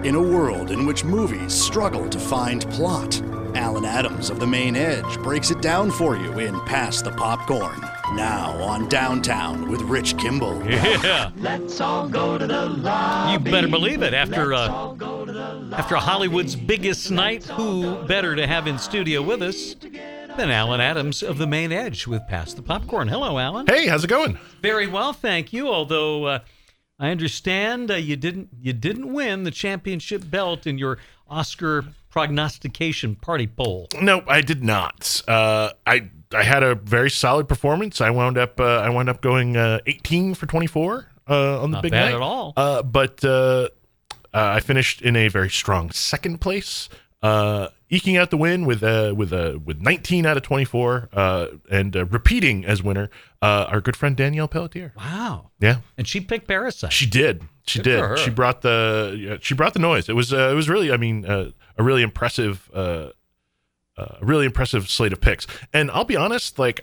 In a world in which movies struggle to find plot, Alan Adams of The Main Edge breaks it down for you in Pass the Popcorn. Now on Downtown with Rich Kimball. Yeah. Let's all go to the lobby. You better believe it. After Hollywood's biggest night, who better to have in studio with us than Alan Adams of The Main Edge with Pass the Popcorn. Hello, Alan. Hey, how's it going? Very well, thank you. Although I understand you didn't win the championship belt in your Oscar prognostication party poll. No, I did not. I had a very solid performance. I wound up going 18 for 24 on the Not big bad night. at all. But I finished in a very strong second place, eking out the win with 19 out of 24, and repeating as winner our good friend Danielle Pelletier. Wow. Yeah, And she picked Parasite. she did. She Good for did. her. She brought the noise. It was really, I mean, a really impressive slate of picks. And I'll be honest, like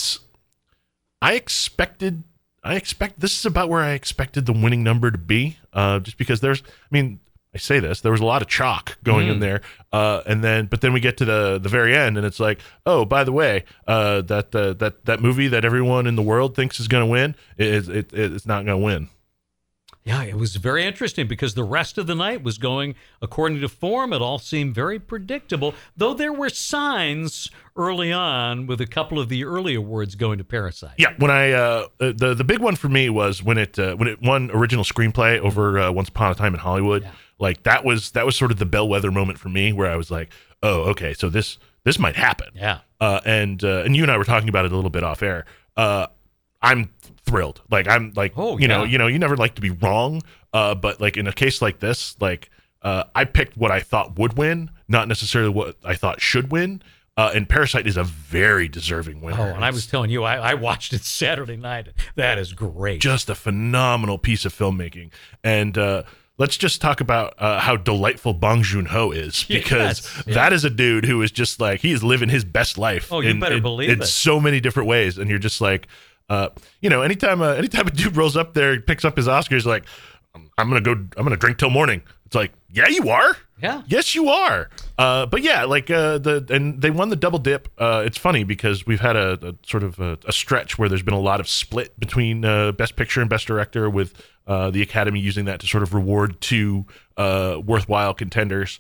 I expect this is about where I expected the winning number to be, just because I say this, there was a lot of chalk going in there, but then we get to the very end, and it's like, oh, by the way, that movie that everyone in the world thinks is going to win, it's not going to win. Yeah, it was very interesting because the rest of the night was going according to form. It all seemed very predictable, though there were signs early on with a couple of the early awards going to Parasite. Yeah, when the big one for me was when it won original screenplay over Once Upon a Time in Hollywood. Yeah. Like that was sort of the bellwether moment for me where I was like, oh, okay, so this might happen. Yeah. And you and I were talking about it a little bit off air. I'm thrilled. Like I'm like, Oh, you yeah. know, you never like to be wrong. But like in a case like this, like I picked what I thought would win, not necessarily what I thought should win. And Parasite is a very deserving winner. Oh, and I was telling you, I watched it Saturday night. That is great. Just a phenomenal piece of filmmaking. And let's just talk about how delightful Bong Joon-ho is, because Yes, yeah. that is a dude who is just like, he is living his best life. Oh, you better believe in it. so many different ways. And you're just like, anytime a dude rolls up there, he picks up his Oscars, like, I'm gonna drink till morning. It's like, yeah, you are. Yeah. Yes, you are. But yeah, like and they won the double dip. It's funny because we've had a sort of a stretch where there's been a lot of split between Best Picture and Best Director, with the Academy using that to sort of reward two worthwhile contenders.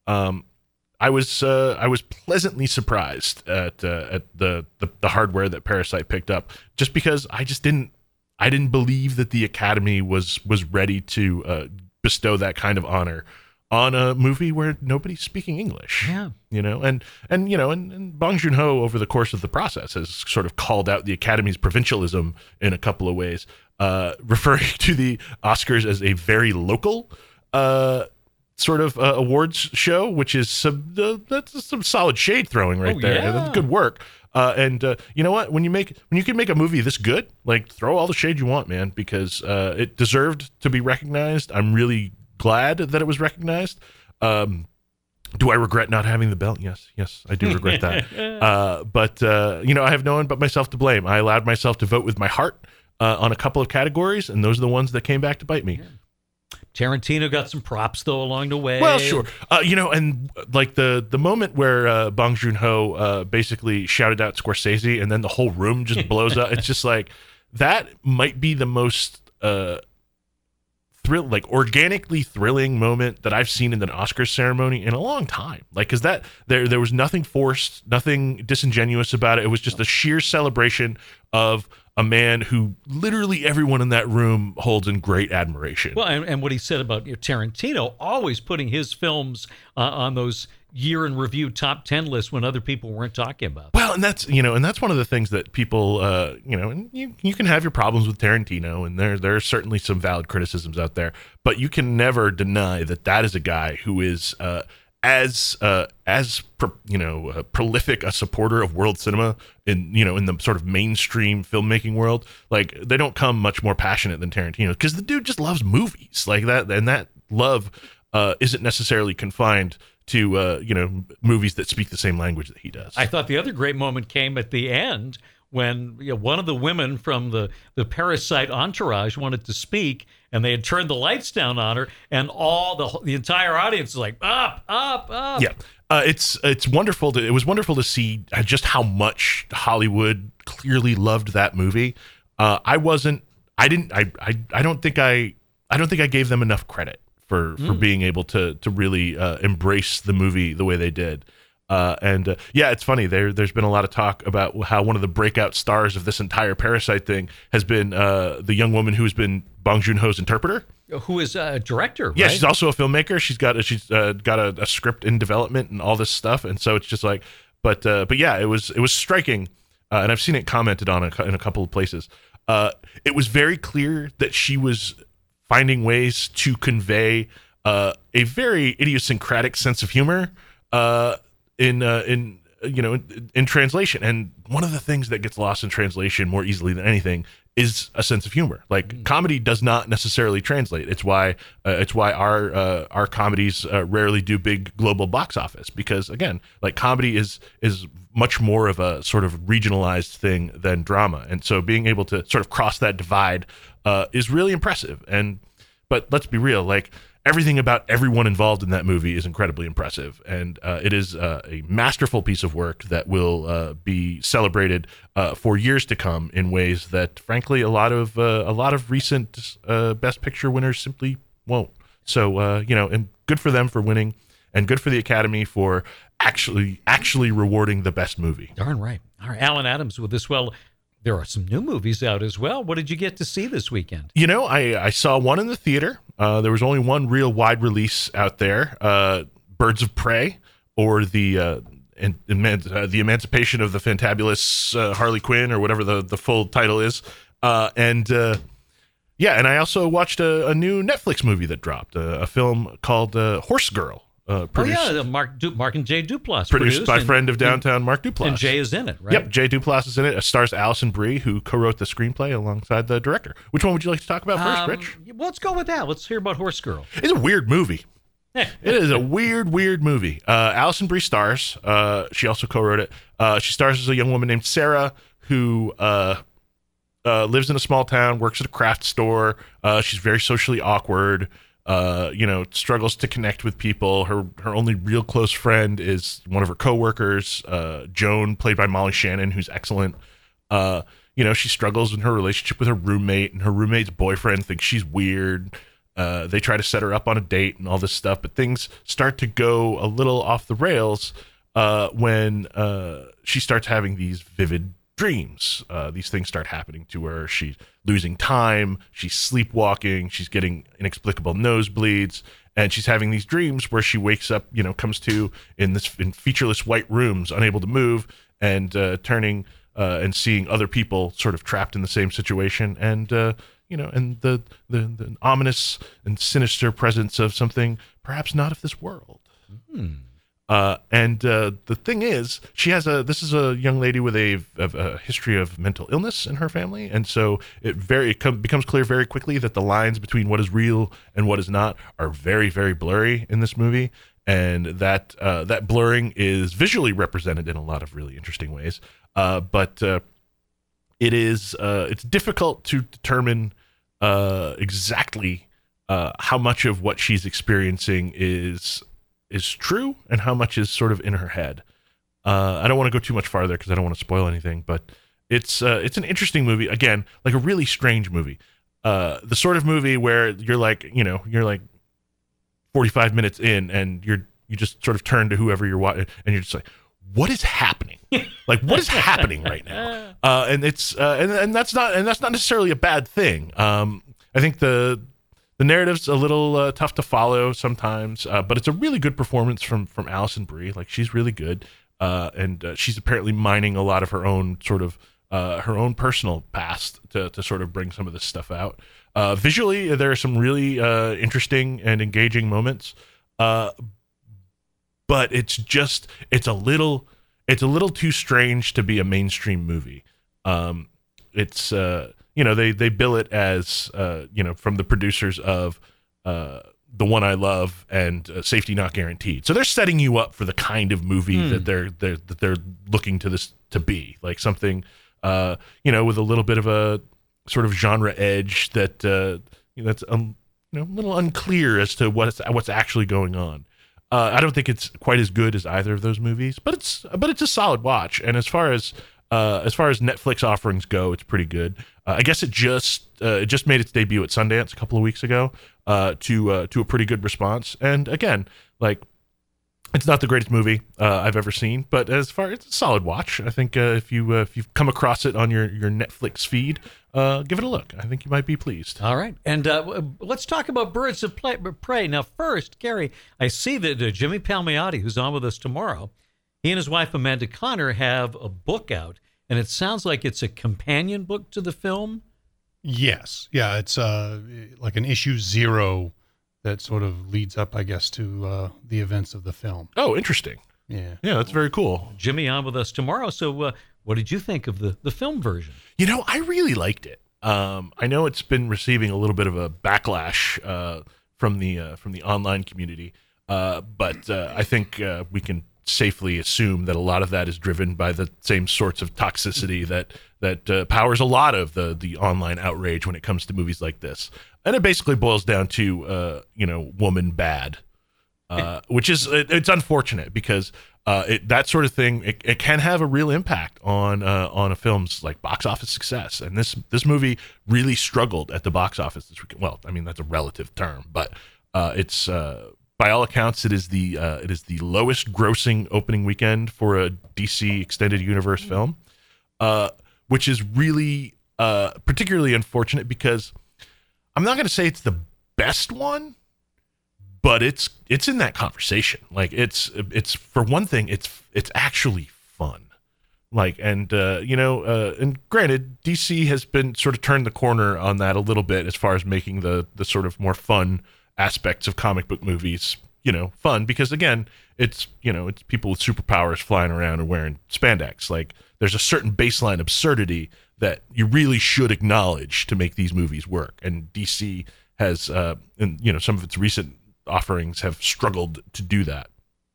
I was pleasantly surprised at the hardware that Parasite picked up, just because I didn't believe that the Academy was ready to bestow that kind of honor on a movie where nobody's speaking English. Yeah. And Bong Joon-ho over the course of the process has sort of called out the Academy's provincialism in a couple of ways, referring to the Oscars as a very local sort of awards show, which is that's some solid shade throwing right there. Yeah. That's good work. And you know what? When you can make a movie this good, like, throw all the shade you want, man, because it deserved to be recognized. I'm really glad that it was recognized. Do I regret not having the belt? Yes, I do regret that. But I have no one but myself to blame. I allowed myself to vote with my heart on a couple of categories, and those are the ones that came back to bite me. Tarantino got some props, though, along the way. Well, sure. And like the moment where Bong Joon-ho basically shouted out Scorsese, and then the whole room just blows up. It's just like, that might be the most organically thrilling moment that I've seen in an Oscars ceremony in a long time. Like, because that there was nothing forced, nothing disingenuous about it. It was just a sheer celebration of a man who literally everyone in that room holds in great admiration. Well, and what he said about Tarantino always putting his films on those year in review top 10 lists when other people weren't talking about them. Well, and that's one of the things that people, and you can have your problems with Tarantino, and there are certainly some valid criticisms out there, but you can never deny that is a guy who is as prolific a supporter of world cinema in the sort of mainstream filmmaking world. Like, they don't come much more passionate than Tarantino, because the dude just loves movies like that, and that love isn't necessarily confined to movies that speak the same language that he does. I thought the other great moment came at the end when one of the women from the Parasite entourage wanted to speak, and they had turned the lights down on her, and all the entire audience was like, up, up, up. Yeah. It's wonderful. It was wonderful to see just how much Hollywood clearly loved that movie. I don't think I gave them enough credit for being able to really embrace the movie the way they did. Yeah, it's funny. There's been a lot of talk about how one of the breakout stars of this entire Parasite thing has been the young woman who's been Bong Joon-ho's interpreter. Who is a director, right? Yeah, she's also a filmmaker. She's got a script in development and all this stuff, and so it's just like, but yeah, it was striking, and I've seen it commented on in a couple of places. It was very clear that she was finding ways to convey a very idiosyncratic sense of humor in translation. And one of the things that gets lost in translation more easily than anything is a sense of humor. Like comedy does not necessarily translate. It's why our comedies rarely do big global box office, because again, like comedy is much more of a sort of regionalized thing than drama. And so being able to sort of cross that divide is really impressive. But let's be real, like everything about everyone involved in that movie is incredibly impressive, and it is a masterful piece of work that will be celebrated for years to come in ways that, frankly, a lot of recent Best Picture winners simply won't. So, and good for them for winning, and good for the Academy for actually rewarding the best movie. Darn right. All right, Alan Adams with this. Well, there are some new movies out as well. What did you get to see this weekend? I saw one in the theater. There was only one real wide release out there, Birds of Prey, or the Emancipation of the Fantabulous Harley Quinn, or whatever the full title is. And I also watched a new Netflix movie that dropped, a film called Horse Girl. Mark and Jay Duplass produced by friend of downtown Mark Duplass, and Jay is in it, right? Yep, Jay Duplass is in it. It stars Alison Brie, who co-wrote the screenplay alongside the director. Which one would you like to talk about first, Rich? Well, let's go with that. Let's hear about Horse Girl. It's a weird movie. It is a weird movie. Alison Brie stars. She also co-wrote it. She stars as a young woman named Sarah who lives in a small town, works at a craft store. She's very socially awkward. Struggles to connect with people. Her only real close friend is one of her coworkers, Joan, played by Molly Shannon, who's excellent. She struggles in her relationship with her roommate, and her roommate's boyfriend thinks she's weird. They try to set her up on a date and all this stuff, but things start to go a little off the rails when she starts having these vivid dreams. These things start happening to her. She's losing time. She's sleepwalking. She's getting inexplicable nosebleeds, and she's having these dreams where she wakes up, comes to in featureless white rooms, unable to move, and turning and seeing other people sort of trapped in the same situation, and and the ominous and sinister presence of something perhaps not of this world. The thing is, this is a young lady with a history of mental illness in her family, and so it becomes clear very quickly that the lines between what is real and what is not are very, very blurry in this movie, and that blurring is visually represented in a lot of really interesting ways. But it's difficult to determine exactly how much of what she's experiencing is true and how much is sort of in her head. I don't want to go too much farther because I don't want to spoil anything, but it's an interesting movie. Again, like a really strange movie. The sort of movie where you're like 45 minutes in and you just sort of turn to whoever you're watching and you're just like, what is happening? Like, what is happening right now? And it's and that's not necessarily a bad thing. I think the narrative's a little tough to follow sometimes, but it's a really good performance from Alison Brie. Like, she's really good, and she's apparently mining a lot of her own sort of her own personal past to sort of bring some of this stuff out. Visually, there are some really interesting and engaging moments, but it's a little too strange to be a mainstream movie. They bill it as, from the producers of The One I Love and Safety Not Guaranteed. So they're setting you up for the kind of movie that they're looking to this to be, like something, with a little bit of a sort of genre edge that that's a little unclear as to what's actually going on. I don't think it's quite as good as either of those movies, but it's a solid watch. And as far as Netflix offerings go, it's pretty good. I guess it just made its debut at Sundance a couple of weeks ago to a pretty good response. And again, like, it's not the greatest movie I've ever seen, but it's a solid watch. I think if you've come across it on your Netflix feed, give it a look. I think you might be pleased. All right, and let's talk about Birds of Prey. Now, first, Gary, I see that Jimmy Palmiotti, who's on with us tomorrow, he and his wife Amanda Connor have a book out, and it sounds like it's a companion book to the film. Yes, yeah, it's like an issue 0 that sort of leads up, I guess, to the events of the film. Oh, interesting. Yeah, that's very cool. Jimmy on with us tomorrow. So what did you think of the film version? I really liked it. I know it's been receiving a little bit of a backlash from the online community, but I think we can safely assume that a lot of that is driven by the same sorts of toxicity that powers a lot of the online outrage when it comes to movies like this. And it basically boils down to woman bad, which is it's unfortunate because that sort of thing it can have a real impact on a film's like box office success. And this movie really struggled at the box office this weekend. Well, I mean that's a relative term, but it's by all accounts it is the lowest grossing opening weekend for a DC extended universe film, which is really particularly unfortunate because I'm not going to say it's the best one, but it's in that conversation. Like it's for one thing, it's actually fun. Like, and granted, DC has been sort of turned the corner on that a little bit as far as making the sort of more fun aspects of comic book movies, fun because again, it's people with superpowers flying around and wearing spandex. Like there's a certain baseline absurdity that you really should acknowledge to make these movies work. And DC has, and some of its recent offerings have struggled to do that.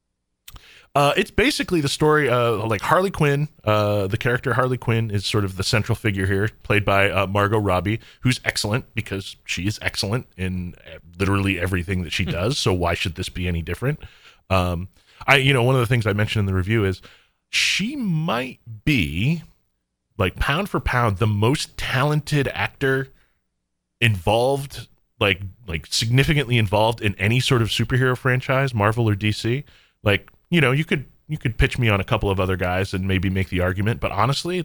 It's basically the story like Harley Quinn. The character Harley Quinn is sort of the central figure here, played by Margot Robbie, who's excellent because she is excellent in literally everything that she does. So why should this be any different? One of the things I mentioned in the review is she might be, like, pound for pound, the most talented actor involved, like significantly involved in any sort of superhero franchise, Marvel or DC. Like, you could pitch me on a couple of other guys and maybe make the argument, but honestly,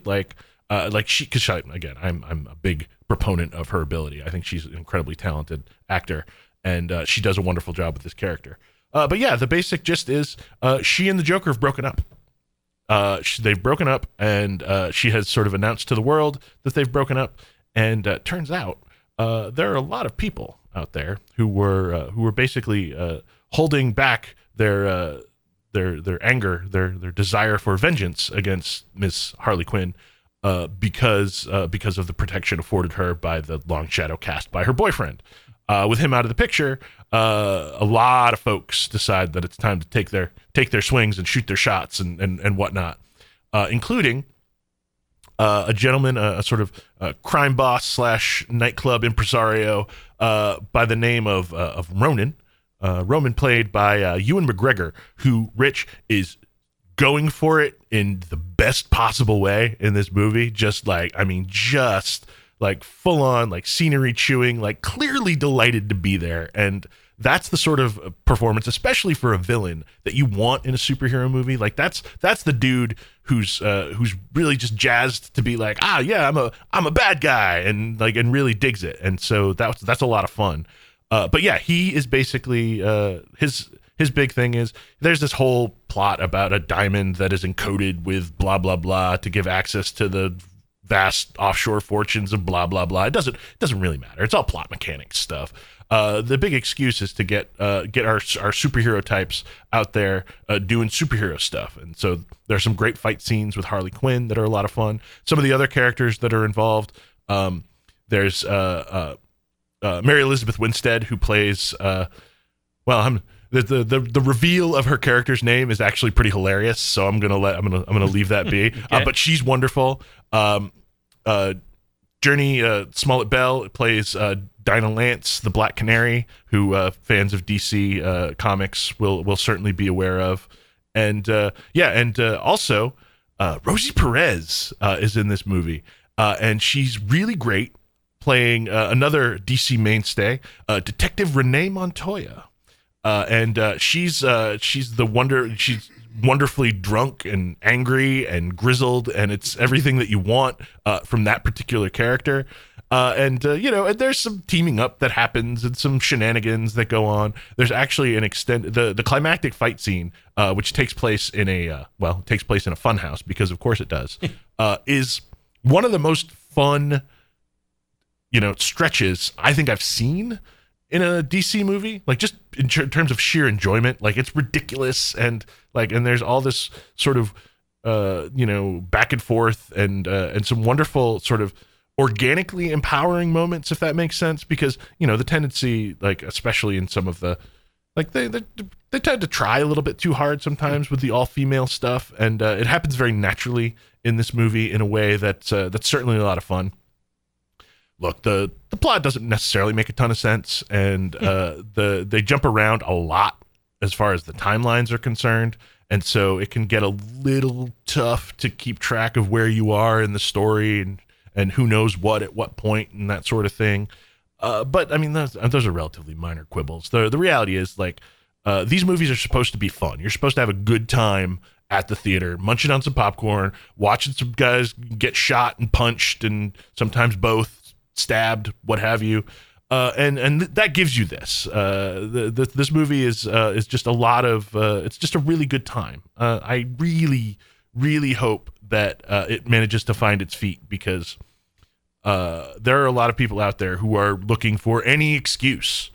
again, I'm a big proponent of her ability. I think she's an incredibly talented actor, and she does a wonderful job with this character. But yeah, the basic gist is she and the Joker have broken up. They've broken up, and she has sort of announced to the world that they've broken up. And turns out there are a lot of people out there who were basically holding back their anger, their desire for vengeance against Miss Harley Quinn because of the protection afforded her by the long shadow cast by her boyfriend. With him out of the picture, a lot of folks decide that it's time to take their swings and shoot their shots and whatnot, including a gentleman, a sort of crime boss / nightclub impresario by the name of Ronan. Roman, played by Ewan McGregor, who, Rich, is going for it in the best possible way in this movie. Just like full on, like scenery chewing, like clearly delighted to be there. And that's the sort of performance, especially for a villain, that you want in a superhero movie. Like that's the dude who's really just jazzed to be like, yeah, I'm a bad guy, and really digs it. And so that's a lot of fun. But yeah, he is basically his big thing is there's this whole plot about a diamond that is encoded with blah blah blah to give access to the vast offshore fortunes of blah blah blah. It doesn't really matter. It's all plot mechanics stuff. The big excuse is to get our superhero types out there doing superhero stuff. And so there's some great fight scenes with Harley Quinn that are a lot of fun. Some of the other characters that are involved, there's Mary Elizabeth Winstead, who plays the reveal of her character's name is actually pretty hilarious, so I'm gonna leave that be. Okay. But she's wonderful. Journey Smollett Bell plays Dinah Lance, the Black Canary, who fans of DC comics will certainly be aware of. And also Rosie Perez is in this movie, and she's really great, playing another DC mainstay, Detective Renee Montoya, and she's wonderfully drunk and angry and grizzled, and it's everything that you want from that particular character. And there's some teaming up that happens and some shenanigans that go on. There's actually the climactic fight scene, which takes place in a fun house, because of course it does, is one of the most fun, stretches I think I've seen in a DC movie, like just in terms of sheer enjoyment. Like, it's ridiculous, and there's all this sort of back and forth, and some wonderful sort of organically empowering moments, if that makes sense, because the tendency, like especially in some of the, like they tend to try a little bit too hard sometimes with the all-female stuff, and it happens very naturally in this movie in a way that's certainly a lot of fun. Look, the plot doesn't necessarily make a ton of sense, and they jump around a lot as far as the timelines are concerned, and so it can get a little tough to keep track of where you are in the story and who knows what at what point and that sort of thing. But I mean, those are relatively minor quibbles. The reality is, like, these movies are supposed to be fun. You're supposed to have a good time at the theater, munching on some popcorn, watching some guys get shot and punched, and sometimes both, stabbed, what have you. And that gives you this. This movie is just a lot of. It's just a really good time. I really, really hope that it manages to find its feet, because there are a lot of people out there who are looking for any excuse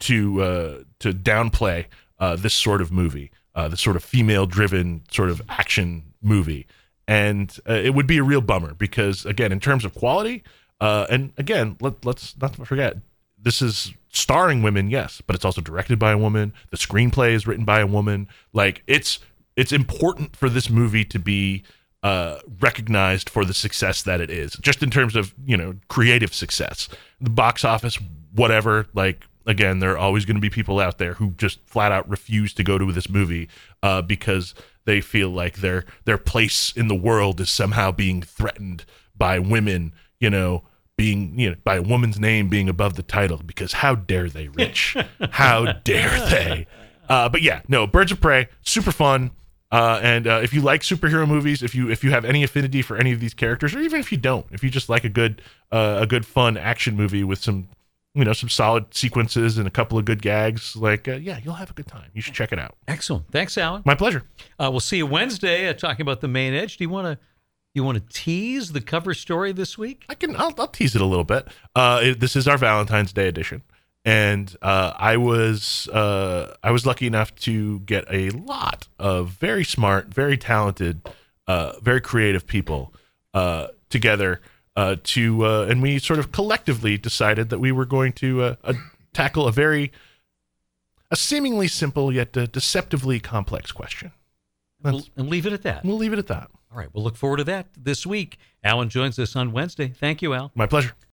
to downplay this sort of movie, this sort of female-driven sort of action movie, and it would be a real bummer, because again, in terms of quality, and again, let's not forget, this is starring women, yes, but it's also directed by a woman. The screenplay is written by a woman. Like, it's important for this movie to be recognized for the success that it is, just in terms of creative success. The box office, whatever. Like, again, there are always going to be people out there who just flat out refuse to go to this movie because they feel like their place in the world is somehow being threatened by women, being, by a woman's name being above the title, because how dare they, Rich? How dare they? But yeah, no, Birds of Prey, super fun. And if you like superhero movies, if you have any affinity for any of these characters, or even if you don't, if you just like a good fun action movie with some solid sequences and a couple of good gags, you'll have a good time. You should check it out. Excellent. Thanks, Alan. My pleasure. We'll see you Wednesday talking about The Main Edge. Do you want to tease the cover story this week? I'll tease it a little bit. This is our Valentine's Day edition. And I was lucky enough to get a lot of very smart, very talented, very creative people together and we sort of collectively decided that we were going to tackle a seemingly simple yet deceptively complex question. And leave it at that. We'll leave it at that. All right. We'll look forward to that this week. Alan joins us on Wednesday. Thank you, Al. My pleasure.